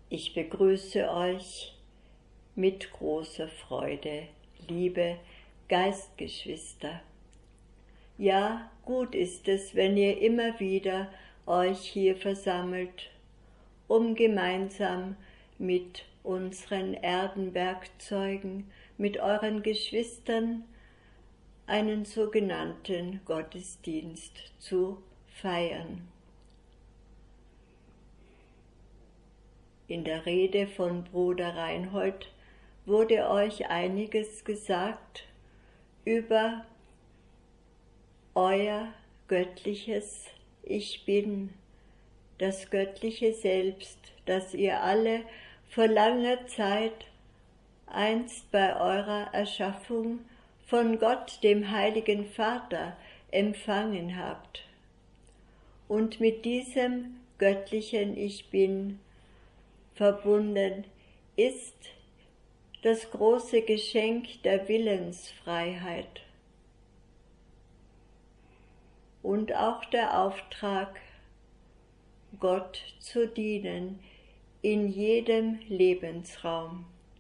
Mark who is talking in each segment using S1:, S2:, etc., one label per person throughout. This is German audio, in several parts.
S1: Ich begrüße euch mit großer Freude, liebe Geistgeschwister. Ja, gut ist es, wenn ihr immer wieder euch hier versammelt, um gemeinsam mit unseren Erdenwerkzeugen, mit euren Geschwistern, einen sogenannten Gottesdienst zu feiern. In der Rede von Bruder Reinhold wurde euch einiges gesagt über euer göttliches Ich Bin, das göttliche Selbst, das ihr alle vor langer Zeit einst bei eurer Erschaffung von Gott, dem Heiligen Vater, empfangen habt. Und mit diesem göttlichen Ich Bin verbunden ist das große Geschenk der Willensfreiheit und auch der Auftrag, Gott zu dienen in jedem Lebensraum.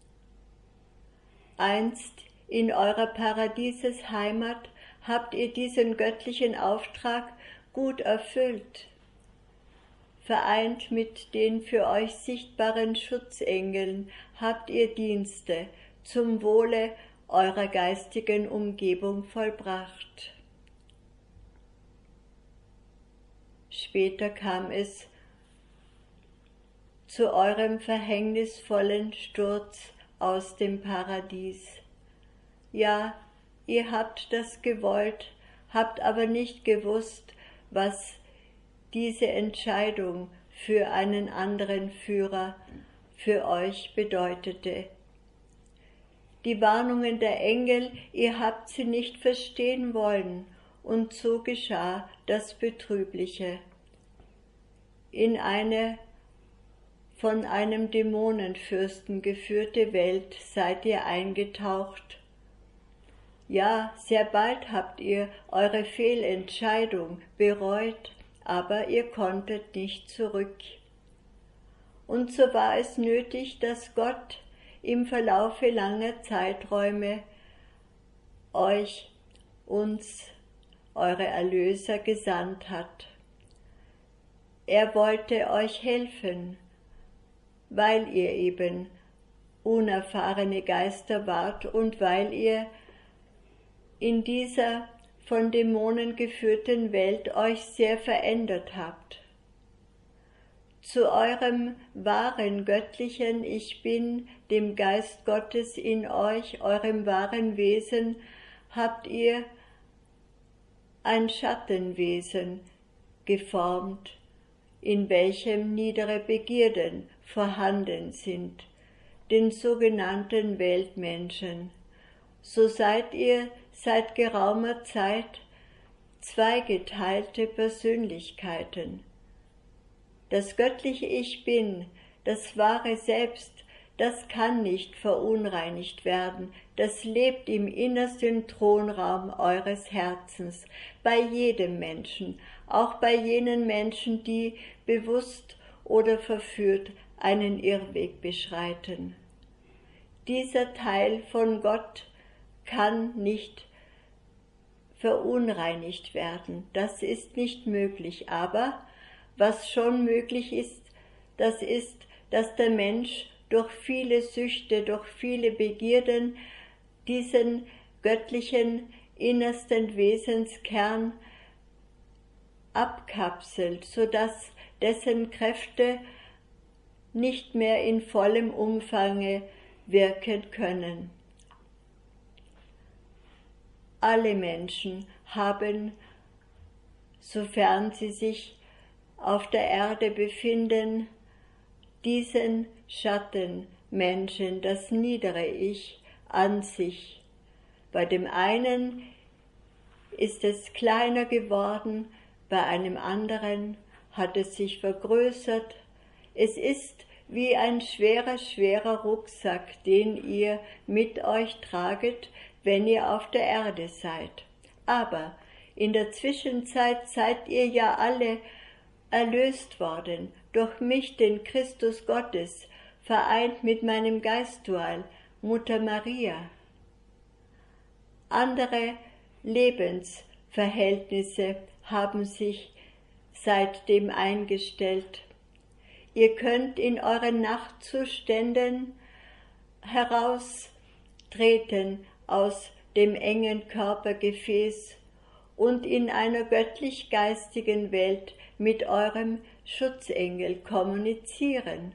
S1: Einst in eurer Paradiesesheimat habt ihr diesen göttlichen Auftrag gut erfüllt. Vereint mit den für euch sichtbaren Schutzengeln habt ihr Dienste zum Wohle eurer geistigen Umgebung vollbracht. Später kam es zu eurem verhängnisvollen Sturz aus dem Paradies. Ja, ihr habt das gewollt, habt aber nicht gewusst, was diese Entscheidung für einen anderen Führer für euch bedeutete. Die Warnungen der Engel, ihr habt sie nicht verstehen wollen, und so geschah das Betrübliche. In eine von einem Dämonenfürsten geführte Welt seid ihr eingetaucht. Ja, sehr bald habt ihr eure Fehlentscheidung bereut, aber ihr konntet nicht zurück. Und so war es nötig, dass Gott im Verlaufe langer Zeiträume uns, eure Erlöser, gesandt hat. Er wollte euch helfen, weil ihr eben unerfahrene Geister wart und weil ihr in dieser von Dämonen geführten Welt euch sehr verändert habt. Zu eurem wahren göttlichen Ich Bin, dem Geist Gottes in euch, eurem wahren Wesen, habt ihr ein Schattenwesen geformt, in welchem niedere Begierden vorhanden sind, den sogenannten Weltmenschen. So seid ihr seit geraumer Zeit zweigeteilte Persönlichkeiten. Das göttliche Ich Bin, das wahre Selbst, das kann nicht verunreinigt werden, das lebt im innersten Thronraum eures Herzens, bei jedem Menschen, auch bei jenen Menschen, die bewusst oder verführt einen Irrweg beschreiten. Dieser Teil von Gott kann nicht verunreinigt werden, das ist nicht möglich, aber was schon möglich ist, dass der Mensch durch viele Süchte, durch viele Begierden diesen göttlichen innersten Wesenskern abkapselt, sodass dessen Kräfte nicht mehr in vollem Umfange wirken können. Alle Menschen haben, sofern sie sich auf der Erde befinden, diesen Schattenmenschen, das niedere Ich, an sich. Bei dem einen ist es kleiner geworden, bei einem anderen hat es sich vergrößert. Es ist wie ein schwerer Rucksack, den ihr mit euch traget, wenn ihr auf der Erde seid. Aber in der Zwischenzeit seid ihr ja alle erlöst worden durch mich, den Christus Gottes, vereint mit meinem Geistdual, Mutter Maria. Andere Lebensverhältnisse haben sich seitdem eingestellt. Ihr könnt in euren Nachtzuständen heraustreten aus dem engen Körpergefäß und in einer göttlich-geistigen Welt mit eurem Schutzengel kommunizieren.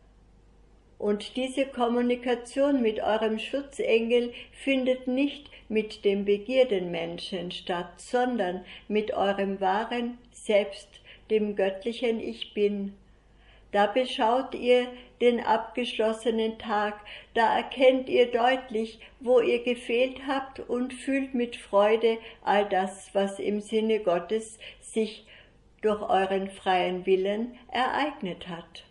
S1: Und diese Kommunikation mit eurem Schutzengel findet nicht mit dem Begierdenmenschen statt, sondern mit eurem wahren Selbst, dem göttlichen Ich Bin. Da beschaut ihr den abgeschlossenen Tag, da erkennt ihr deutlich, wo ihr gefehlt habt und fühlt mit Freude all das, was im Sinne Gottes sich durch euren freien Willen ereignet hat.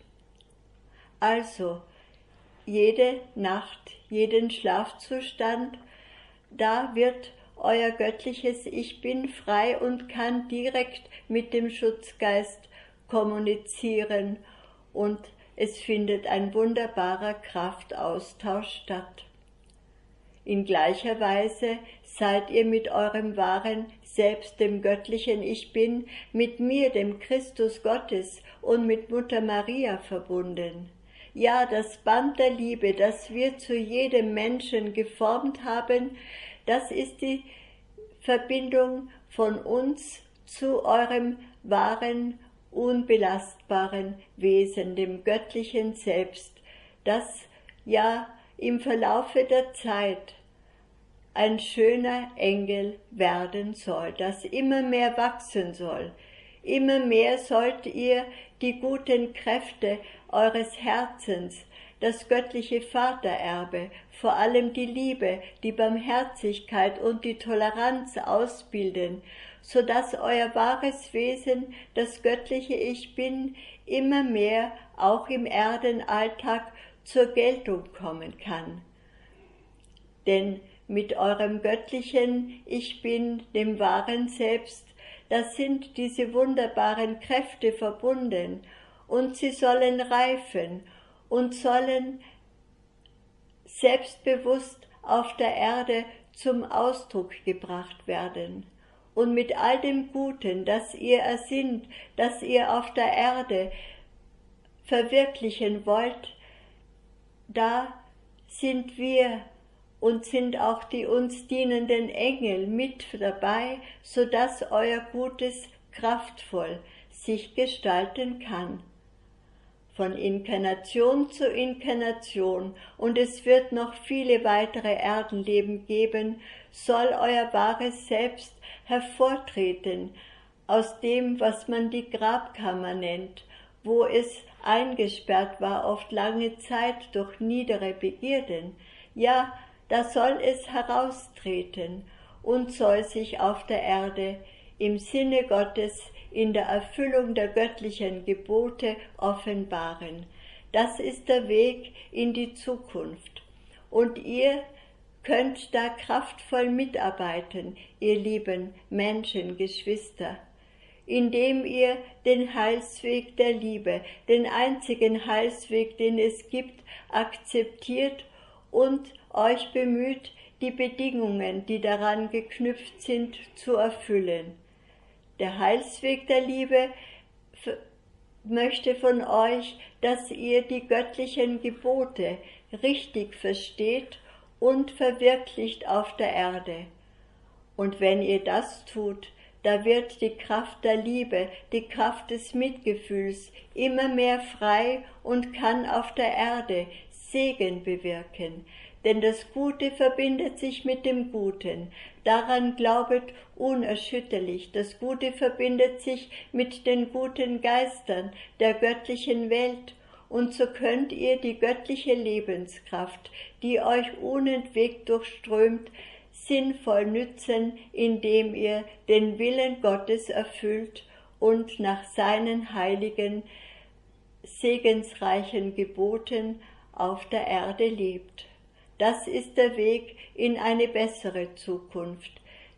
S1: Also, jede Nacht, jeden Schlafzustand, da wird euer göttliches Ich Bin frei und kann direkt mit dem Schutzgeist kommunizieren und es findet ein wunderbarer Kraftaustausch statt. In gleicher Weise seid ihr mit eurem wahren Selbst, dem göttlichen Ich Bin, mit mir, dem Christus Gottes und mit Mutter Maria verbunden. Ja, das Band der Liebe, das wir zu jedem Menschen geformt haben, das ist die Verbindung von uns zu eurem wahren, unbelastbaren Wesen, dem göttlichen Selbst, das ja im Verlaufe der Zeit ein schöner Engel werden soll, das immer mehr wachsen soll. Immer mehr sollt ihr die guten Kräfte eures Herzens, das göttliche Vatererbe, vor allem die Liebe, die Barmherzigkeit und die Toleranz ausbilden, so dass euer wahres Wesen, das göttliche Ich Bin, immer mehr auch im Erdenalltag zur Geltung kommen kann. Denn mit eurem göttlichen Ich Bin, dem wahren Selbst, da sind diese wunderbaren Kräfte verbunden und sie sollen reifen und sollen selbstbewusst auf der Erde zum Ausdruck gebracht werden. Und mit all dem Guten, das ihr ersinnt, das ihr auf der Erde verwirklichen wollt, da sind wir und sind auch die uns dienenden Engel mit dabei, so dass euer Gutes kraftvoll sich gestalten kann. Von Inkarnation zu Inkarnation, und es wird noch viele weitere Erdenleben geben, soll euer wahres Selbst hervortreten aus dem, was man die Grabkammer nennt, wo es eingesperrt war oft lange Zeit durch niedere Begierden. Ja, da soll es heraustreten und soll sich auf der Erde im Sinne Gottes in der Erfüllung der göttlichen Gebote offenbaren. Das ist der Weg in die Zukunft. Und ihr könnt da kraftvoll mitarbeiten, ihr lieben Menschen, Geschwister, indem ihr den Heilsweg der Liebe, den einzigen Heilsweg, den es gibt, akzeptiert und euch bemüht, die Bedingungen, die daran geknüpft sind, zu erfüllen. Der Heilsweg der Liebe möchte von euch, dass ihr die göttlichen Gebote richtig versteht und verwirklicht auf der Erde. Und wenn ihr das tut, da wird die Kraft der Liebe, die Kraft des Mitgefühls immer mehr frei und kann auf der Erde Segen bewirken. Denn das Gute verbindet sich mit dem Guten. Daran glaubet unerschütterlich. Das Gute verbindet sich mit den guten Geistern der göttlichen Welt. Und so könnt ihr die göttliche Lebenskraft, die euch unentwegt durchströmt, sinnvoll nützen, indem ihr den Willen Gottes erfüllt und nach seinen heiligen, segensreichen Geboten auf der Erde lebt. Das ist der Weg in eine bessere Zukunft,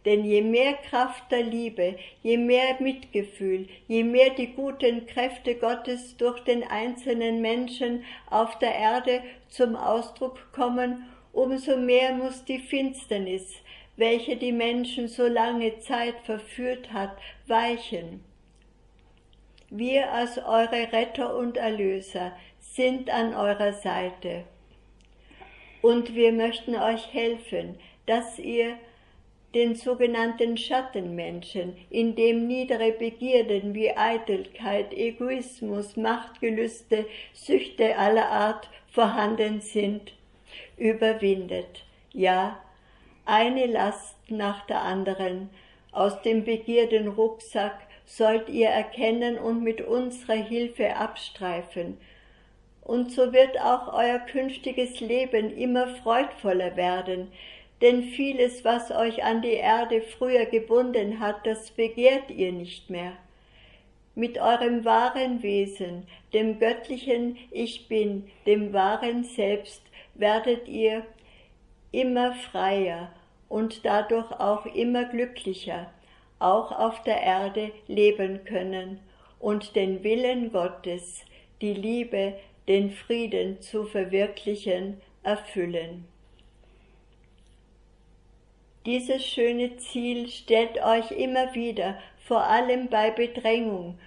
S1: Denn je mehr Kraft der Liebe, je mehr Mitgefühl, je mehr die guten Kräfte Gottes durch den einzelnen Menschen auf der Erde zum Ausdruck kommen, umso mehr muss die Finsternis, welche die Menschen so lange Zeit verführt hat, weichen. Wir als eure Retter und Erlöser sind an eurer Seite. Und wir möchten euch helfen, dass ihr den sogenannten Schattenmenschen, in dem niedere Begierden wie Eitelkeit, Egoismus, Machtgelüste, Süchte aller Art vorhanden sind, überwindet. Ja, eine Last nach der anderen aus dem Begierden-Rucksack sollt ihr erkennen und mit unserer Hilfe abstreifen. Und so wird auch euer künftiges Leben immer freudvoller werden, denn vieles, was euch an die Erde früher gebunden hat, das begehrt ihr nicht mehr. Mit eurem wahren Wesen, dem göttlichen Ich Bin, dem wahren Selbst, werdet ihr immer freier und dadurch auch immer glücklicher, auch auf der Erde leben können und den Willen Gottes, die Liebe, den Frieden zu verwirklichen, erfüllen. Dieses schöne Ziel stellt euch immer wieder, vor allem bei Bedrängung,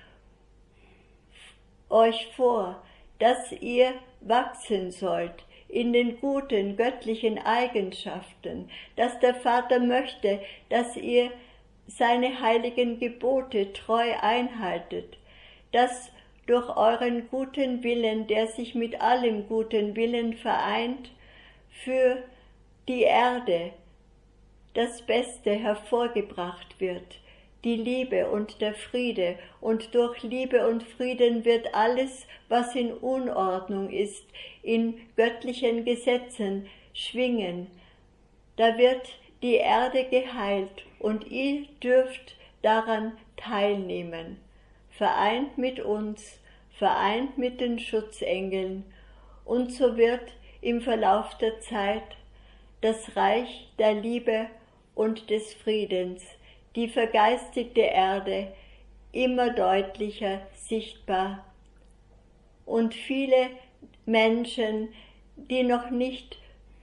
S1: euch vor, dass ihr wachsen sollt in den guten göttlichen Eigenschaften, dass der Vater möchte, dass ihr seine heiligen Gebote treu einhaltet, dass durch euren guten Willen, der sich mit allem guten Willen vereint, für die Erde das Beste hervorgebracht wird, die Liebe und der Friede, und durch Liebe und Frieden wird alles, was in Unordnung ist, in göttlichen Gesetzen schwingen. Da wird die Erde geheilt und ihr dürft daran teilnehmen, vereint mit uns, vereint mit den Schutzengeln, und so wird im Verlauf der Zeit das Reich der Liebe und des Friedens, die vergeistigte Erde, immer deutlicher sichtbar. Und viele Menschen, die noch nicht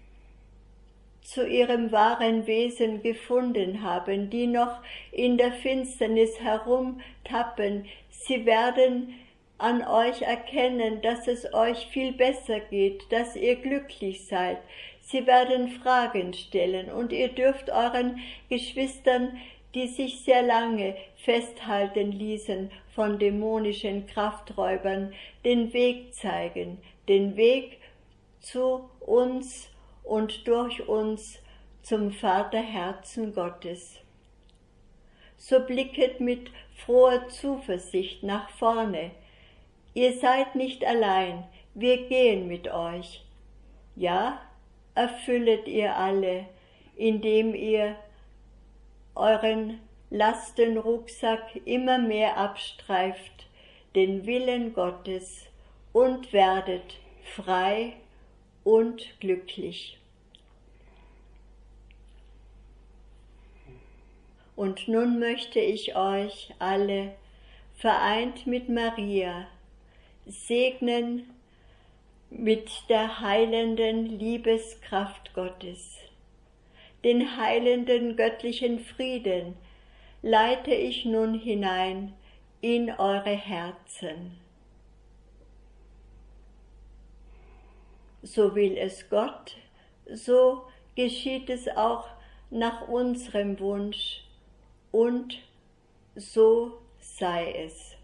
S1: zu ihrem wahren Wesen gefunden haben, die noch in der Finsternis herumtappen, sie werden an euch erkennen, dass es euch viel besser geht, dass ihr glücklich seid. Sie werden Fragen stellen und ihr dürft euren Geschwistern, die sich sehr lange festhalten ließen von dämonischen Krafträubern, den Weg zeigen, den Weg zu uns und durch uns zum Vaterherzen Gottes. So blicket mit froher Zuversicht nach vorne. Ihr seid nicht allein, wir gehen mit euch. Ja, erfüllet ihr alle, indem ihr euren Lastenrucksack immer mehr abstreift, den Willen Gottes, und werdet frei und glücklich. Und nun möchte ich euch alle, vereint mit Maria, segnen mit der heilenden Liebeskraft Gottes. Den heilenden göttlichen Frieden leite ich nun hinein in eure Herzen. So will es Gott, so geschieht es auch nach unserem Wunsch, und so sei es.